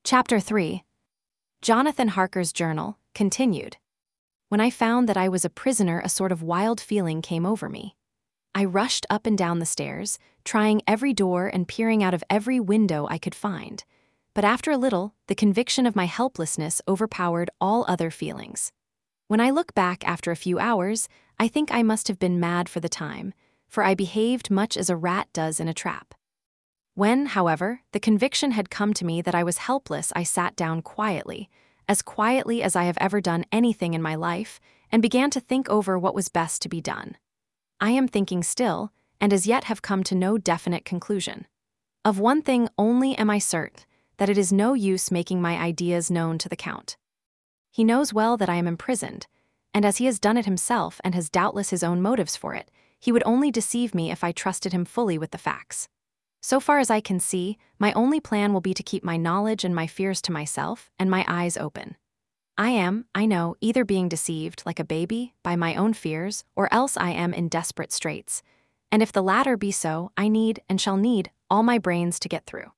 Chapter 3. Jonathan Harker's Journal, continued. When I found that I was a prisoner, a sort of wild feeling came over me. I rushed up and down the stairs, trying every door and peering out of every window I could find. But after a little, the conviction of my helplessness overpowered all other feelings. When I look back after a few hours, I think I must have been mad for the time, for I behaved much as a rat does in a trap. When, however, the conviction had come to me that I was helpless, I sat down quietly as I have ever done anything in my life, and began to think over what was best to be done. I am thinking still, and as yet have come to no definite conclusion. Of one thing only am I certain, that it is no use making my ideas known to the Count. He knows well that I am imprisoned, and as he has done it himself and has doubtless his own motives for it, he would only deceive me if I trusted him fully with the facts. So far as I can see, my only plan will be to keep my knowledge and my fears to myself and my eyes open. I am, I know, either being deceived, like a baby, by my own fears, or else I am in desperate straits. And if the latter be so, I need, and shall need, all my brains to get through.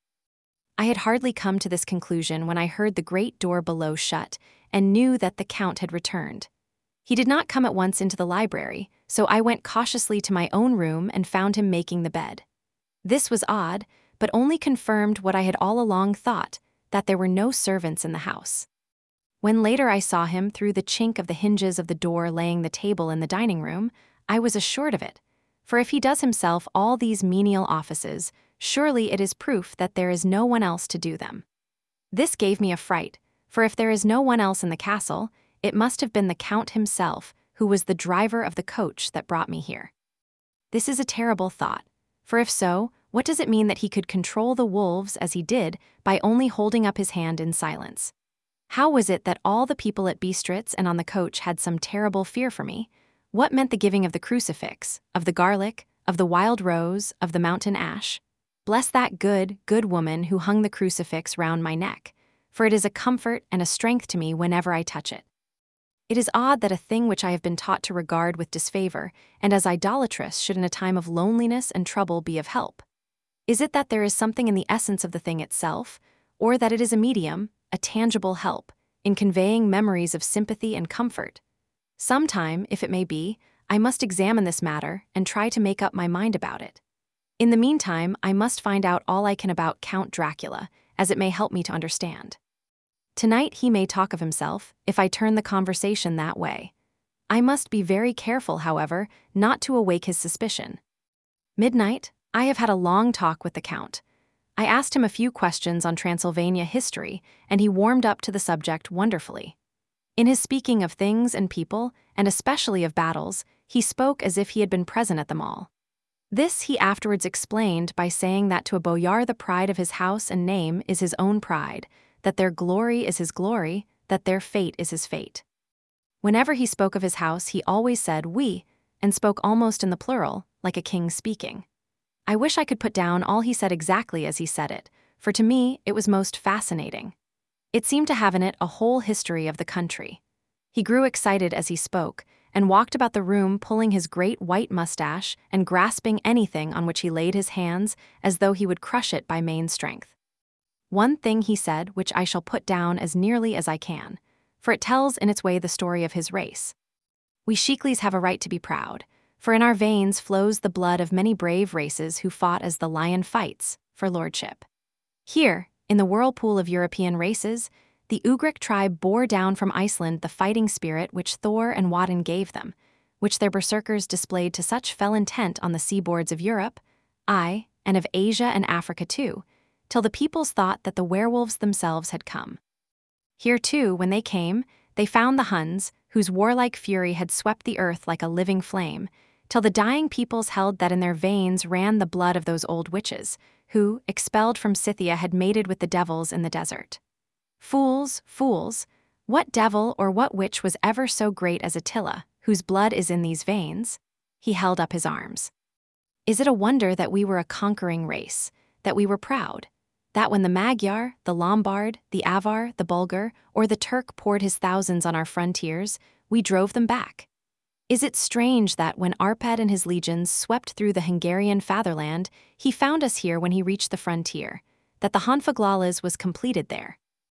I had hardly come to this conclusion when I heard the great door below shut, and knew that the Count had returned. He did not come at once into the library, so I went cautiously to my own room and found him making the bed. This was odd, but only confirmed what I had all along thought, that there were no servants in the house. When later I saw him through the chink of the hinges of the door laying the table in the dining room, I was assured of it, for if he does himself all these menial offices, surely it is proof that there is no one else to do them. This gave me a fright, for if there is no one else in the castle, it must have been the Count himself, who was the driver of the coach that brought me here. This is a terrible thought, for if so, what does it mean that he could control the wolves as he did by only holding up his hand in silence? How was it that all the people at Bistritz and on the coach had some terrible fear for me? What meant the giving of the crucifix, of the garlic, of the wild rose, of the mountain ash? Bless that good woman who hung the crucifix round my neck, for it is a comfort and a strength to me whenever I touch it. It is odd that a thing which I have been taught to regard with disfavor and as idolatrous should in a time of loneliness and trouble be of help. Is it that there is something in the essence of the thing itself, or that it is a medium, a tangible help, in conveying memories of sympathy and comfort? Sometime, if it may be, I must examine this matter and try to make up my mind about it. In the meantime, I must find out all I can about Count Dracula, as it may help me to understand. Tonight he may talk of himself, if I turn the conversation that way. I must be very careful, however, not to awake his suspicion. Midnight, I have had a long talk with the Count. I asked him a few questions on Transylvania history, and he warmed up to the subject wonderfully. In his speaking of things and people, and especially of battles, he spoke as if he had been present at them all. This he afterwards explained by saying that to a boyar the pride of his house and name is his own pride, that their glory is his glory, that their fate is his fate. Whenever he spoke of his house, he always said we, and spoke almost in the plural, like a king speaking. I wish I could put down all he said exactly as he said it, for to me it was most fascinating. It seemed to have in it a whole history of the country. He grew excited as he spoke, and walked about the room pulling his great white mustache and grasping anything on which he laid his hands as though he would crush it by main strength. One thing he said which I shall put down as nearly as I can, for it tells in its way the story of his race. We Shiklis have a right to be proud, for in our veins flows the blood of many brave races who fought as the lion fights, for lordship. Here, in the whirlpool of European races, the Ugric tribe bore down from Iceland the fighting spirit which Thor and Woden gave them, which their berserkers displayed to such fell intent on the seaboards of Europe, aye, and of Asia and Africa too, till the peoples thought that the werewolves themselves had come. Here too, when they came, they found the Huns, whose warlike fury had swept the earth like a living flame, till the dying peoples held that in their veins ran the blood of those old witches, who, expelled from Scythia, had mated with the devils in the desert. Fools, fools, what devil or what witch was ever so great as Attila, whose blood is in these veins? He held up his arms. Is it a wonder that we were a conquering race, that we were proud? That when the Magyar, the Lombard, the Avar, the Bulgar, or the Turk poured his thousands on our frontiers, we drove them back? Is it strange that when Arpad and his legions swept through the Hungarian fatherland, he found us here when he reached the frontier, that the Honfoglalas was completed there,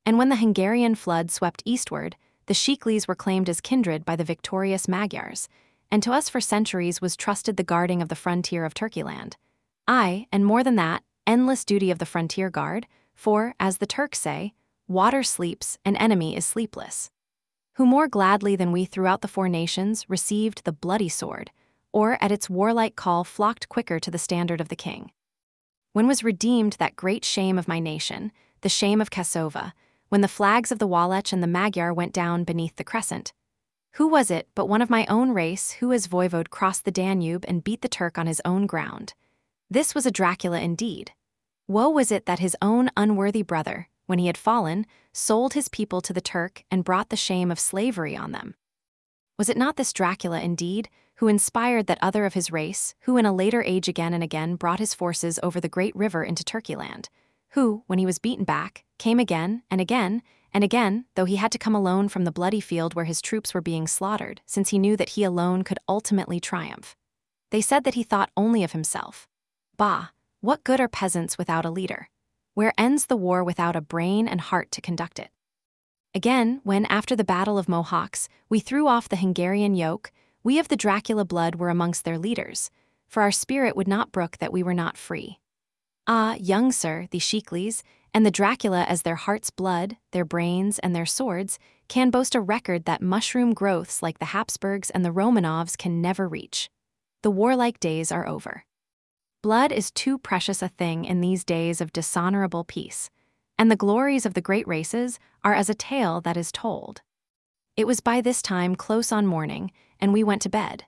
And when the Hungarian flood swept eastward, the Shiklis were claimed as kindred by the victorious Magyars, and to us for centuries was trusted the guarding of the frontier of Turkeyland. Aye, and more than that, endless duty of the frontier guard, for, as the Turks say, water sleeps, and enemy is sleepless. Who more gladly than we throughout the four nations received the bloody sword, or at its warlike call flocked quicker to the standard of the king. When was redeemed that great shame of my nation, the shame of Kasova, when the flags of the Wallach and the Magyar went down beneath the crescent? Who was it but one of my own race who as voivode crossed the Danube and beat the Turk on his own ground? This was a Dracula indeed. Woe was it that his own unworthy brother, when he had fallen, sold his people to the Turk and brought the shame of slavery on them. Was it not this Dracula indeed, who inspired that other of his race, who in a later age again and again brought his forces over the great river into Turkeyland, who, when he was beaten back, came again and again and again, though he had to come alone from the bloody field where his troops were being slaughtered, since he knew that he alone could ultimately triumph? They said that he thought only of himself. Bah, what good are peasants without a leader? Where ends the war without a brain and heart to conduct it? Again, when after the Battle of Mohawks, we threw off the Hungarian yoke, we of the Dracula blood were amongst their leaders, for our spirit would not brook that we were not free. Ah, young sir, the Shiklis, and the Dracula as their heart's blood, their brains, and their swords, can boast a record that mushroom growths like the Habsburgs and the Romanovs can never reach. The warlike days are over. Blood is too precious a thing in these days of dishonorable peace, and the glories of the great races are as a tale that is told. It was by this time close on morning, and we went to bed.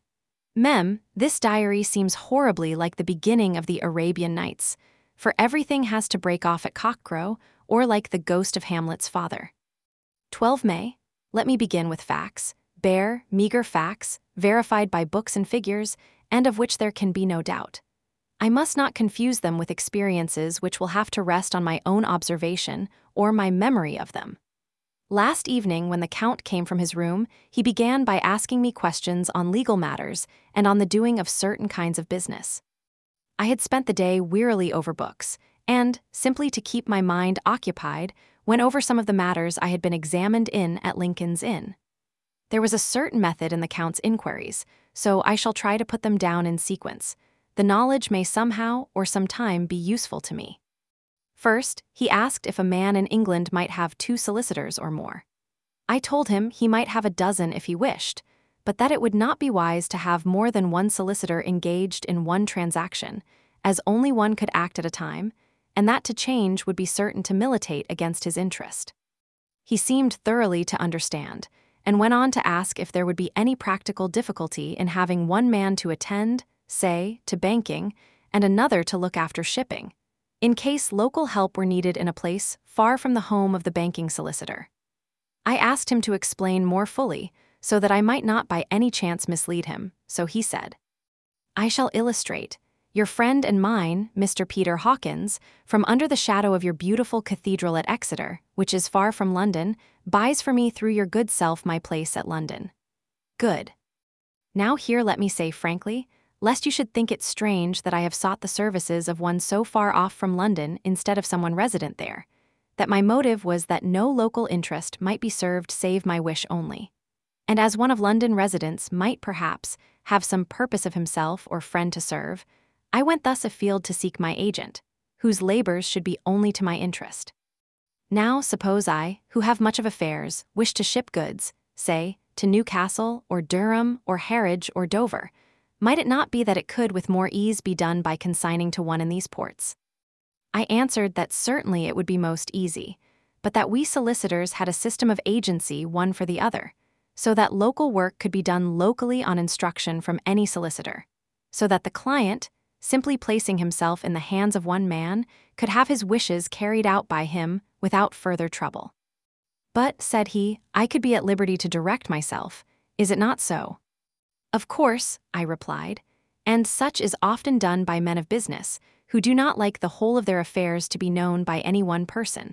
This diary seems horribly like the beginning of the Arabian Nights, for everything has to break off at cockcrow, or like the ghost of Hamlet's father. 12 May, let me begin with facts, bare, meager facts, verified by books and figures, and of which there can be no doubt. I must not confuse them with experiences which will have to rest on my own observation or my memory of them. Last evening, when the Count came from his room, he began by asking me questions on legal matters and on the doing of certain kinds of business. I had spent the day wearily over books, and, simply to keep my mind occupied, went over some of the matters I had been examined in at Lincoln's Inn. There was a certain method in the Count's inquiries, so I shall try to put them down in sequence. The knowledge may somehow or sometime be useful to me. First, he asked if a man in England might have 2 solicitors or more. I told him he might have a dozen if he wished, but that it would not be wise to have more than one solicitor engaged in one transaction, as only one could act at a time, and that to change would be certain to militate against his interest. He seemed thoroughly to understand, and went on to ask if there would be any practical difficulty in having one man to attend, say, to banking, and another to look after shipping, in case local help were needed in a place far from the home of the banking solicitor. I asked him to explain more fully, so that I might not by any chance mislead him, so he said, "I shall illustrate. Your friend and mine, Mr. Peter Hawkins, from under the shadow of your beautiful cathedral at Exeter, which is far from London, buys for me through your good self my place at London." Good. Now here let me say frankly, lest you should think it strange that I have sought the services of one so far off from London instead of someone resident there, that my motive was that no local interest might be served save my wish only. And as one of London residents might perhaps have some purpose of himself or friend to serve, I went thus afield to seek my agent, whose labors should be only to my interest. Now suppose I, who have much of affairs, wish to ship goods, say, to Newcastle or Durham or Harwich or Dover, might it not be that it could with more ease be done by consigning to one in these ports? I answered that certainly it would be most easy, but that we solicitors had a system of agency one for the other, so that local work could be done locally on instruction from any solicitor, so that the client, simply placing himself in the hands of one man, could have his wishes carried out by him without further trouble. But, said he, I could be at liberty to direct myself. Is it not so? Of course, I replied, and such is often done by men of business, who do not like the whole of their affairs to be known by any one person.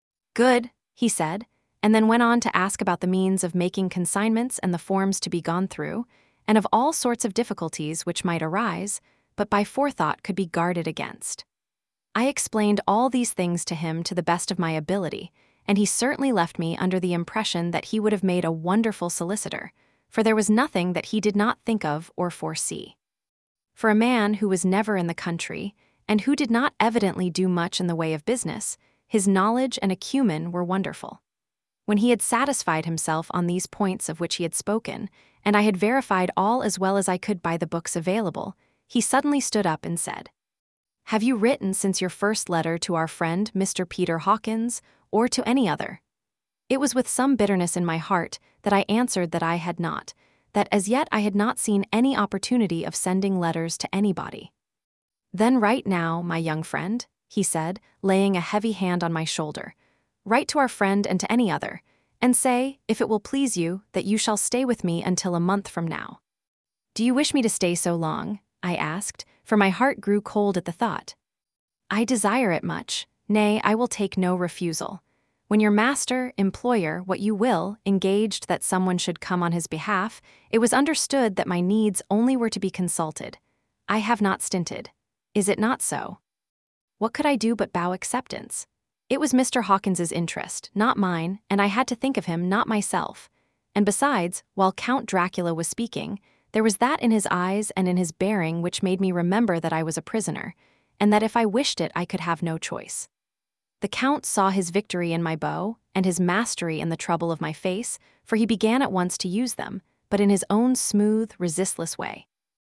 Good, he said, and then went on to ask about the means of making consignments and the forms to be gone through, and of all sorts of difficulties which might arise, but by forethought could be guarded against. I explained all these things to him to the best of my ability, and he certainly left me under the impression that he would have made a wonderful solicitor, for there was nothing that he did not think of or foresee. For a man who was never in the country, and who did not evidently do much in the way of business, his knowledge and acumen were wonderful. When he had satisfied himself on these points of which he had spoken, and I had verified all as well as I could by the books available, he suddenly stood up and said, "Have you written since your first letter to our friend Mr. Peter Hawkins, or to any other?" It was with some bitterness in my heart that I answered that I had not, that as yet I had not seen any opportunity of sending letters to anybody. "Then write now, my young friend," he said, laying a heavy hand on my shoulder. "Write to our friend and to any other, and say, if it will please you, that you shall stay with me until a month from now." "Do you wish me to stay so long?" I asked, for my heart grew cold at the thought. "I desire it much, nay, I will take no refusal. When your master, employer, what you will, engaged that someone should come on his behalf, it was understood that my needs only were to be consulted. I have not stinted. Is it not so?" What could I do but bow acceptance? It was Mr. Hawkins's interest, not mine, and I had to think of him, not myself. And besides, while Count Dracula was speaking, there was that in his eyes and in his bearing which made me remember that I was a prisoner, and that if I wished it I could have no choice. The Count saw his victory in my bow, and his mastery in the trouble of my face, for he began at once to use them, but in his own smooth, resistless way.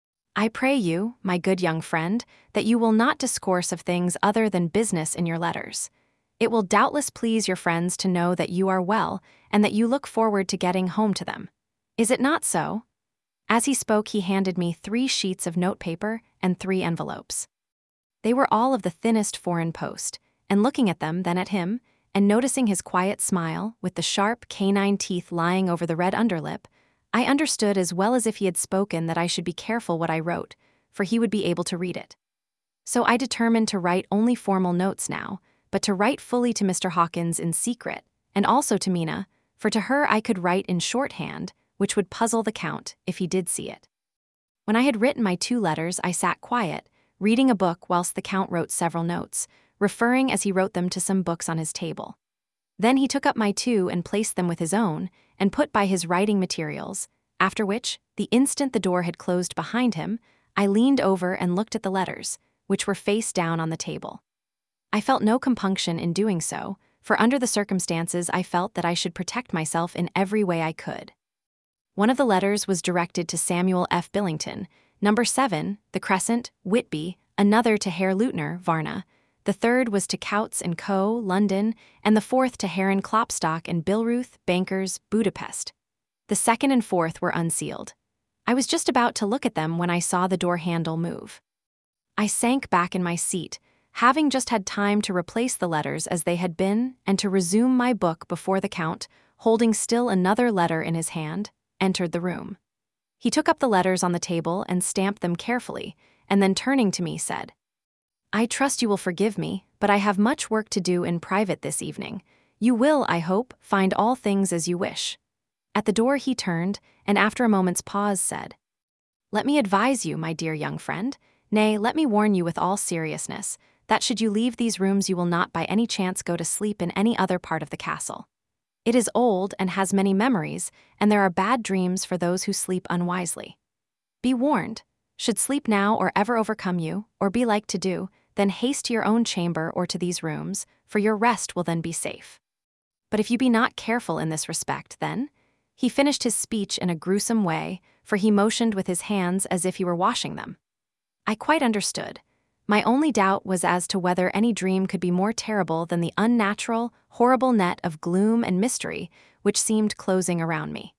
"I pray you, my good young friend, that you will not discourse of things other than business in your letters. It will doubtless please your friends to know that you are well, and that you look forward to getting home to them. Is it not so?" As he spoke, he handed me 3 sheets of notepaper and 3 envelopes. They were all of the thinnest foreign post, and looking at them, then at him, and noticing his quiet smile, with the sharp canine teeth lying over the red underlip, I understood as well as if he had spoken that I should be careful what I wrote, for he would be able to read it. So I determined to write only formal notes now, but to write fully to Mr. Hawkins in secret, and also to Mina, for to her I could write in shorthand, which would puzzle the Count if he did see it. When I had written my 2 letters, I sat quiet, reading a book whilst the Count wrote several notes, referring as he wrote them to some books on his table. Then he took up my 2 and placed them with his own, and put by his writing materials, after which, the instant the door had closed behind him, I leaned over and looked at the letters, which were face down on the table. I felt no compunction in doing so, for under the circumstances I felt that I should protect myself in every way I could. One of the letters was directed to Samuel F. Billington, number 7, The Crescent, Whitby, another to Herr Leutner, Varna. The third was to Coutts & Co., London, and the fourth to Herren Klopstock and Billruth, bankers, Budapest. The second and fourth were unsealed. I was just about to look at them when I saw the door handle move. I sank back in my seat, having just had time to replace the letters as they had been and to resume my book before the Count, holding still another letter in his hand, entered the room. He took up the letters on the table and stamped them carefully, and then turning to me said, "I trust you will forgive me, but I have much work to do in private this evening. You will, I hope, find all things as you wish." At the door he turned, and after a moment's pause said, "Let me advise you, my dear young friend, nay, let me warn you with all seriousness, that should you leave these rooms you will not by any chance go to sleep in any other part of the castle. It is old and has many memories, and there are bad dreams for those who sleep unwisely. Be warned. Should sleep now or ever overcome you, or be like to do, then haste to your own chamber or to these rooms, for your rest will then be safe. But if you be not careful in this respect, then—" He finished his speech in a gruesome way, for he motioned with his hands as if he were washing them. I quite understood. My only doubt was as to whether any dream could be more terrible than the unnatural, horrible net of gloom and mystery which seemed closing around me.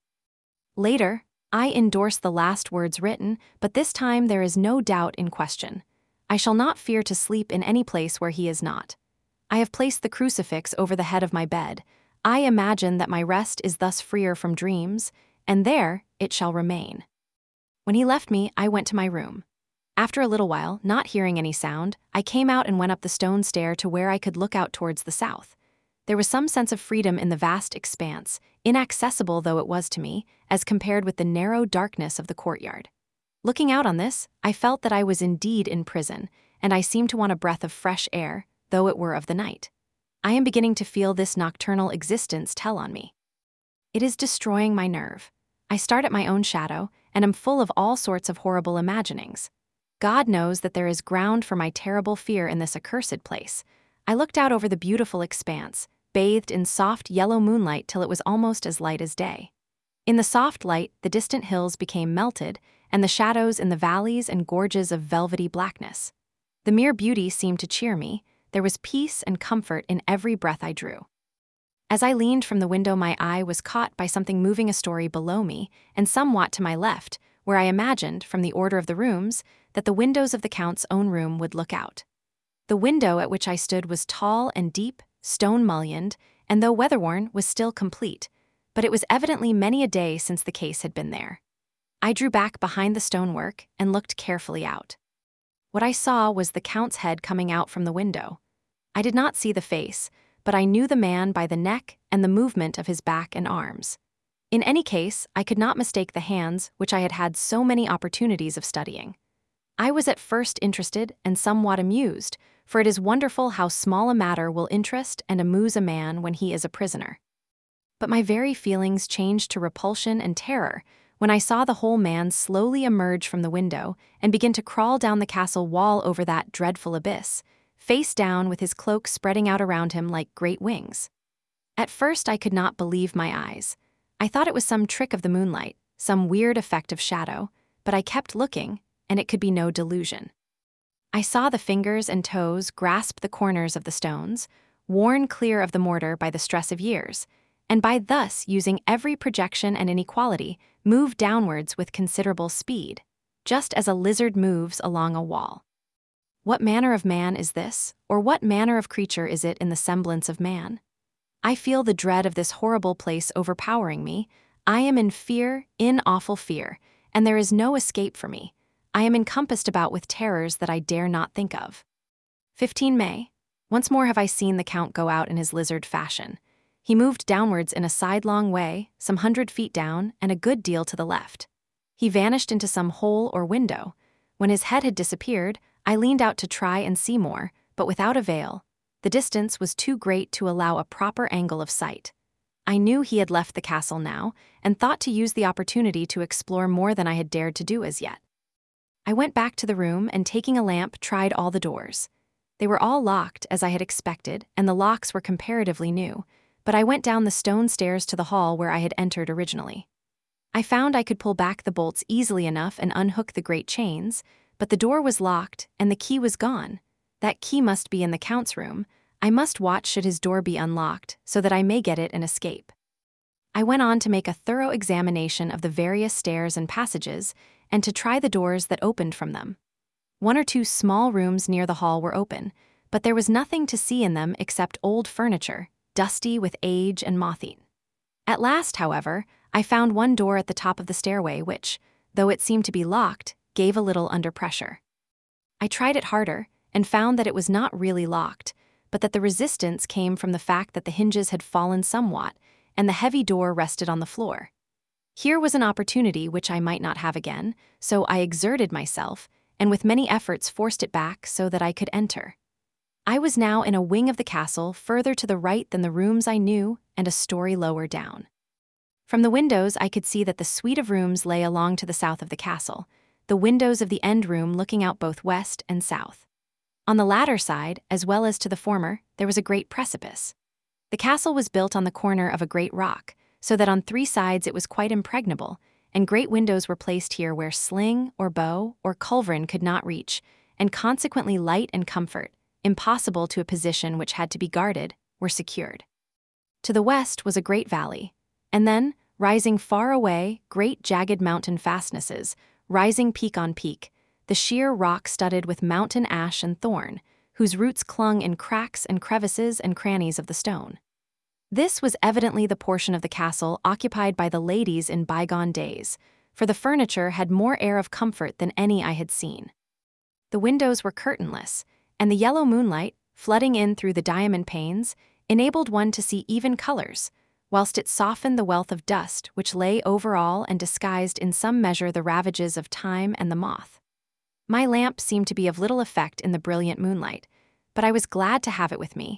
Later, I endorsed the last words written, but this time there is no doubt in question. I shall not fear to sleep in any place where he is not. I have placed the crucifix over the head of my bed. I imagine that my rest is thus freer from dreams, and there it shall remain. When he left me, I went to my room. After a little while, not hearing any sound, I came out and went up the stone stair to where I could look out towards the south. There was some sense of freedom in the vast expanse, inaccessible though it was to me, as compared with the narrow darkness of the courtyard. Looking out on this, I felt that I was indeed in prison, and I seemed to want a breath of fresh air, though it were of the night. I am beginning to feel this nocturnal existence tell on me. It is destroying my nerve. I start at my own shadow, and am full of all sorts of horrible imaginings. God knows that there is ground for my terrible fear in this accursed place. I looked out over the beautiful expanse, bathed in soft yellow moonlight till it was almost as light as day. In the soft light, the distant hills became melted, and the shadows in the valleys and gorges of velvety blackness. The mere beauty seemed to cheer me. There was peace and comfort in every breath I drew. As I leaned from the window, my eye was caught by something moving a story below me and somewhat to my left, where I imagined, from the order of the rooms, that the windows of the Count's own room would look out. The window at which I stood was tall and deep, stone-mullioned, and though weather-worn, was still complete, but it was evidently many a day since the case had been there. I drew back behind the stonework and looked carefully out. What I saw was the Count's head coming out from the window. I did not see the face, but I knew the man by the neck and the movement of his back and arms. In any case, I could not mistake the hands which I had had so many opportunities of studying. I was at first interested and somewhat amused, for it is wonderful how small a matter will interest and amuse a man when he is a prisoner. But my very feelings changed to repulsion and terror when I saw the whole man slowly emerge from the window and begin to crawl down the castle wall over that dreadful abyss, face down with his cloak spreading out around him like great wings. At first I could not believe my eyes. I thought it was some trick of the moonlight, some weird effect of shadow, but I kept looking, and it could be no delusion. I saw the fingers and toes grasp the corners of the stones, worn clear of the mortar by the stress of years, and by thus using every projection and inequality, move downwards with considerable speed, just as a lizard moves along a wall. What manner of man is this, or what manner of creature is it in the semblance of man? I feel the dread of this horrible place overpowering me. I am in fear, in awful fear, and there is no escape for me. I am encompassed about with terrors that I dare not think of. 15 May. Once more have I seen the Count go out in his lizard fashion. He moved downwards in a sidelong way, some 100 feet down, and a good deal to the left. He vanished into some hole or window. When his head had disappeared, I leaned out to try and see more, but without avail. The distance was too great to allow a proper angle of sight. I knew he had left the castle now, and thought to use the opportunity to explore more than I had dared to do as yet. I went back to the room and, taking a lamp, tried all the doors. They were all locked, as I had expected, and the locks were comparatively new, but I went down the stone stairs to the hall where I had entered originally. I found I could pull back the bolts easily enough and unhook the great chains, but the door was locked and the key was gone. That key must be in the Count's room. I must watch should his door be unlocked, so that I may get it and escape. I went on to make a thorough examination of the various stairs and passages, and to try the doors that opened from them. 1 or 2 small rooms near the hall were open, but there was nothing to see in them except old furniture, dusty with age and moth-eaten. At last, however, I found one door at the top of the stairway which, though it seemed to be locked, gave a little under pressure. I tried it harder, and found that it was not really locked, but that the resistance came from the fact that the hinges had fallen somewhat, and the heavy door rested on the floor. Here was an opportunity which I might not have again, so I exerted myself, and with many efforts forced it back so that I could enter. I was now in a wing of the castle further to the right than the rooms I knew, and a story lower down. From the windows I could see that the suite of rooms lay along to the south of the castle, the windows of the end room looking out both west and south. On the latter side, as well as to the former, there was a great precipice. The castle was built on the corner of a great rock, so that on 3 sides it was quite impregnable, and great windows were placed here where sling, or bow, or culverin could not reach, and consequently light and comfort, impossible to a position which had to be guarded, were secured. To the west was a great valley, and then, rising far away, great jagged mountain fastnesses, rising peak on peak, the sheer rock studded with mountain ash and thorn, whose roots clung in cracks and crevices and crannies of the stone. This was evidently the portion of the castle occupied by the ladies in bygone days, for the furniture had more air of comfort than any I had seen. The windows were curtainless, and the yellow moonlight, flooding in through the diamond panes, enabled one to see even colors, whilst it softened the wealth of dust which lay over all and disguised in some measure the ravages of time and the moth. My lamp seemed to be of little effect in the brilliant moonlight, but I was glad to have it with me,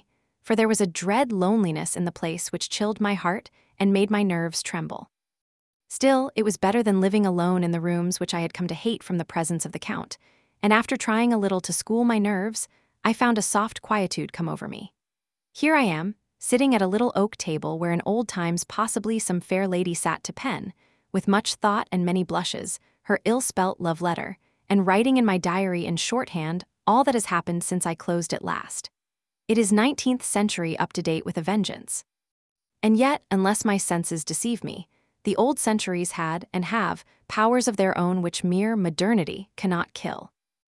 for there was a dread loneliness in the place which chilled my heart and made my nerves tremble. Still, it was better than living alone in the rooms which I had come to hate from the presence of the Count, and after trying a little to school my nerves, I found a soft quietude come over me. Here I am, sitting at a little oak table where in old times possibly some fair lady sat to pen, with much thought and many blushes, her ill-spelt love letter, and writing in my diary in shorthand all that has happened since I closed it last. It is 19th century up to date with a vengeance. And yet, unless my senses deceive me, the old centuries had, and have, powers of their own which mere modernity cannot kill.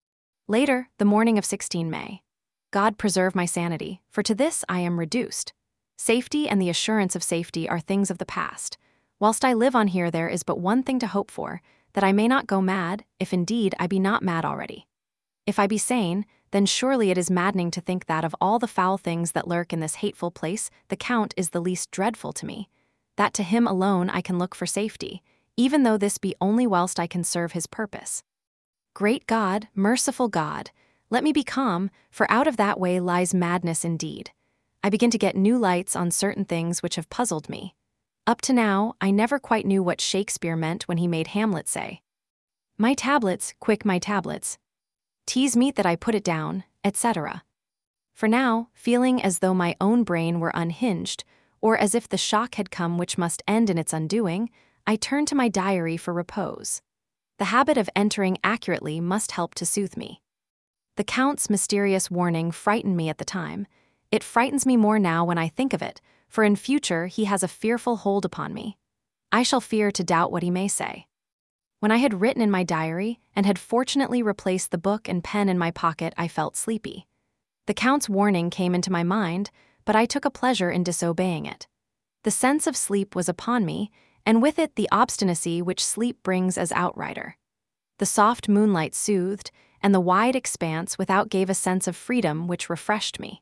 Later, the morning of 16 May. God preserve my sanity, for to this I am reduced. Safety and the assurance of safety are things of the past. Whilst I live on here there is but one thing to hope for, that I may not go mad, if indeed I be not mad already. If I be sane, then surely it is maddening to think that of all the foul things that lurk in this hateful place, the Count is the least dreadful to me, that to him alone I can look for safety, even though this be only whilst I can serve his purpose. Great God, merciful God, let me be calm, for out of that way lies madness indeed. I begin to get new lights on certain things which have puzzled me. Up to now, I never quite knew what Shakespeare meant when he made Hamlet say, "My tablets, quick my tablets. 'Tis meet that I put it down," etc. For now, feeling as though my own brain were unhinged, or as if the shock had come which must end in its undoing, I turned to my diary for repose. The habit of entering accurately must help to soothe me. The Count's mysterious warning frightened me at the time. It frightens me more now when I think of it, for in future he has a fearful hold upon me. I shall fear to doubt what he may say. When I had written in my diary, and had fortunately replaced the book and pen in my pocket, I felt sleepy. The Count's warning came into my mind, but I took a pleasure in disobeying it. The sense of sleep was upon me, and with it the obstinacy which sleep brings as outrider. The soft moonlight soothed, and the wide expanse without gave a sense of freedom which refreshed me.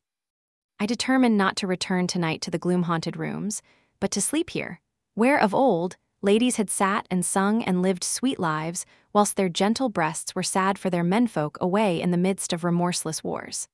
I determined not to return tonight to the gloom-haunted rooms, but to sleep here, where of old ladies had sat and sung and lived sweet lives, whilst their gentle breasts were sad for their menfolk away in the midst of remorseless wars.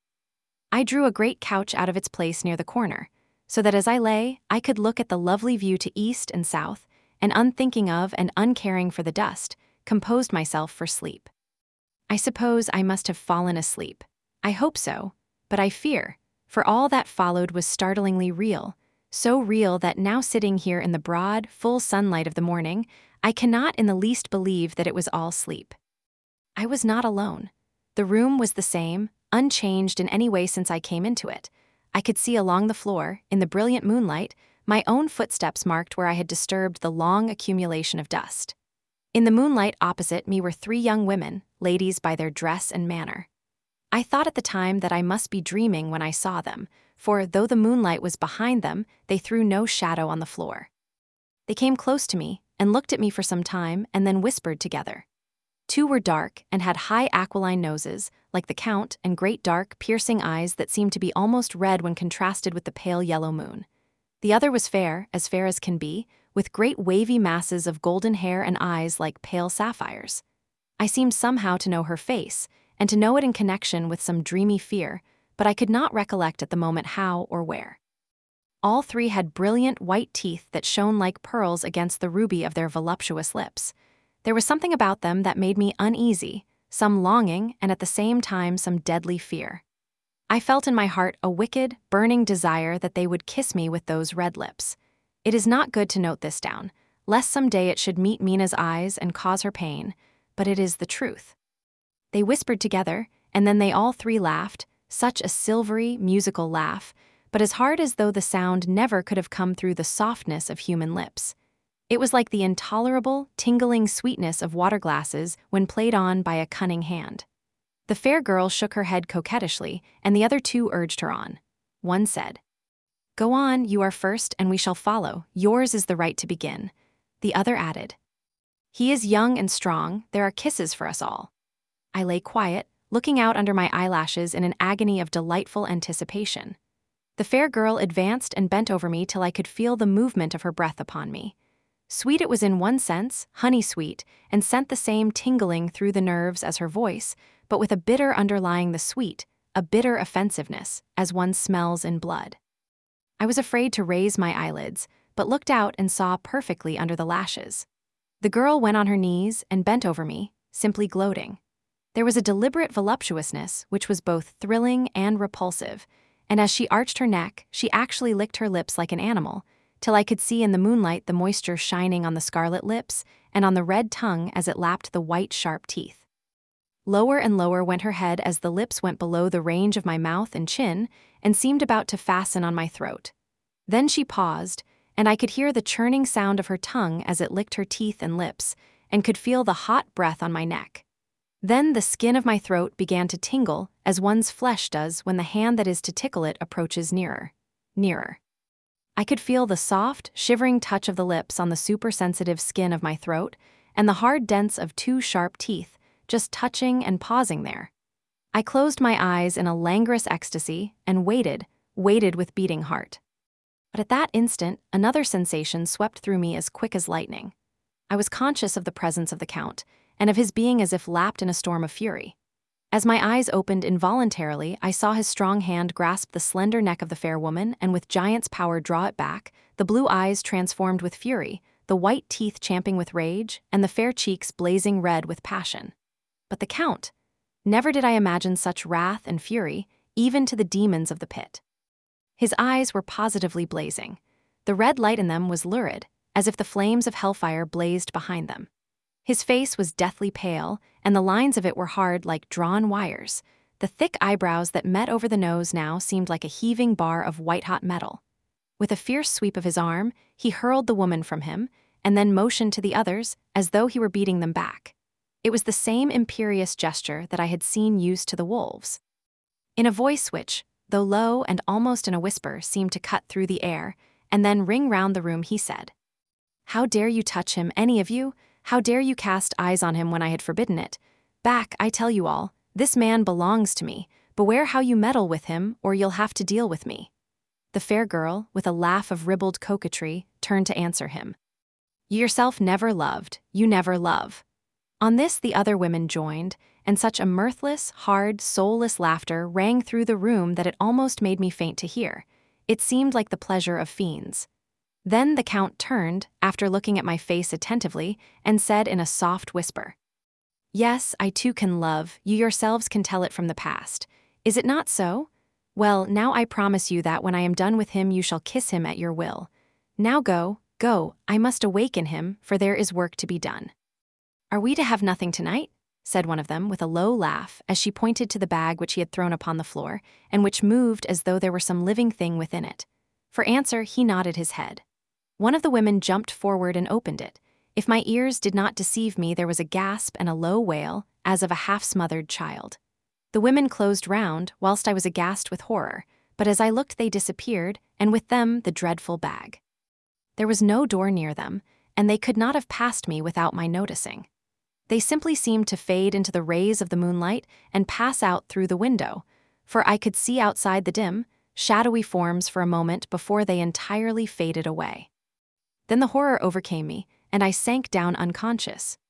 I drew a great couch out of its place near the corner, so that as I lay, I could look at the lovely view to east and south, and unthinking of and uncaring for the dust, composed myself for sleep. I suppose I must have fallen asleep. I hope so, but I fear, for all that followed was startlingly real, so real that now sitting here in the broad, full sunlight of the morning, I cannot in the least believe that it was all sleep. I was not alone. The room was the same, unchanged in any way since I came into it. I could see along the floor, in the brilliant moonlight, my own footsteps marked where I had disturbed the long accumulation of dust. In the moonlight opposite me were 3 young women, ladies by their dress and manner. I thought at the time that I must be dreaming when I saw them, for though the moonlight was behind them, they threw no shadow on the floor. They came close to me and looked at me for some time and then whispered together. 2 were dark and had high aquiline noses, like the Count, and great dark, piercing eyes that seemed to be almost red when contrasted with the pale yellow moon. The other was fair as can be, with great wavy masses of golden hair and eyes like pale sapphires. I seemed somehow to know her face, and to know it in connection with some dreamy fear, but I could not recollect at the moment how or where. All 3 had brilliant white teeth that shone like pearls against the ruby of their voluptuous lips. There was something about them that made me uneasy, some longing and at the same time some deadly fear. I felt in my heart a wicked, burning desire that they would kiss me with those red lips. It is not good to note this down, lest some day it should meet Mina's eyes and cause her pain, but it is the truth. They whispered together, and then they all 3 laughed, such a silvery, musical laugh, but as hard as though the sound never could have come through the softness of human lips. It was like the intolerable, tingling sweetness of water glasses when played on by a cunning hand. The fair girl shook her head coquettishly, and the other 2 urged her on. One said, "Go on, you are first, and we shall follow. Yours is the right to begin." The other added, "He is young and strong, there are kisses for us all." I lay quiet, looking out under my eyelashes in an agony of delightful anticipation. The fair girl advanced and bent over me till I could feel the movement of her breath upon me. Sweet it was in one sense, honey-sweet, and sent the same tingling through the nerves as her voice, but with a bitter underlying the sweet, a bitter offensiveness, as one smells in blood. I was afraid to raise my eyelids, but looked out and saw perfectly under the lashes. The girl went on her knees and bent over me, simply gloating. There was a deliberate voluptuousness which was both thrilling and repulsive, and as she arched her neck, she actually licked her lips like an animal, till I could see in the moonlight the moisture shining on the scarlet lips and on the red tongue as it lapped the white, sharp teeth. Lower and lower went her head as the lips went below the range of my mouth and chin and seemed about to fasten on my throat. Then she paused, and I could hear the churning sound of her tongue as it licked her teeth and lips, and could feel the hot breath on my neck. Then the skin of my throat began to tingle as one's flesh does when the hand that is to tickle it approaches nearer. I could feel the soft, shivering touch of the lips on the super-sensitive skin of my throat and the hard dents of two sharp teeth just touching and pausing there. I closed my eyes in a languorous ecstasy and waited with beating heart. But at that instant, another sensation swept through me as quick as lightning. I was conscious of the presence of the Count, and of his being as if lapped in a storm of fury. As my eyes opened involuntarily, I saw his strong hand grasp the slender neck of the fair woman and with giant's power draw it back, the blue eyes transformed with fury, the white teeth champing with rage, and the fair cheeks blazing red with passion. But the Count! Never did I imagine such wrath and fury, even to the demons of the pit. His eyes were positively blazing. The red light in them was lurid, as if the flames of hellfire blazed behind them. His face was deathly pale, and the lines of it were hard like drawn wires. The thick eyebrows that met over the nose now seemed like a heaving bar of white-hot metal. With a fierce sweep of his arm, he hurled the woman from him, and then motioned to the others as though he were beating them back. It was the same imperious gesture that I had seen used to the wolves. In a voice which, though low and almost in a whisper, seemed to cut through the air, and then ring round the room, he said, "How dare you touch him, any of you? How dare you cast eyes on him when I had forbidden it? Back, I tell you all, this man belongs to me. Beware how you meddle with him, or you'll have to deal with me." The fair girl, with a laugh of ribald coquetry, turned to answer him. "You yourself never loved, you never love." On this the other women joined, and such a mirthless, hard, soulless laughter rang through the room that it almost made me faint to hear. It seemed like the pleasure of fiends. Then the Count turned, after looking at my face attentively, and said in a soft whisper, "Yes, I too can love, you yourselves can tell it from the past. Is it not so? Well, now I promise you that when I am done with him you shall kiss him at your will. Now go, I must awaken him, for there is work to be done." "Are we to have nothing tonight?" said one of them with a low laugh as she pointed to the bag which he had thrown upon the floor, and which moved as though there were some living thing within it. For answer he nodded his head. One of the women jumped forward and opened it. If my ears did not deceive me, there was a gasp and a low wail, as of a half-smothered child. The women closed round, whilst I was aghast with horror, but as I looked they disappeared, and with them the dreadful bag. There was no door near them, and they could not have passed me without my noticing. They simply seemed to fade into the rays of the moonlight and pass out through the window, for I could see outside the dim, shadowy forms for a moment before they entirely faded away. Then the horror overcame me, and I sank down unconscious.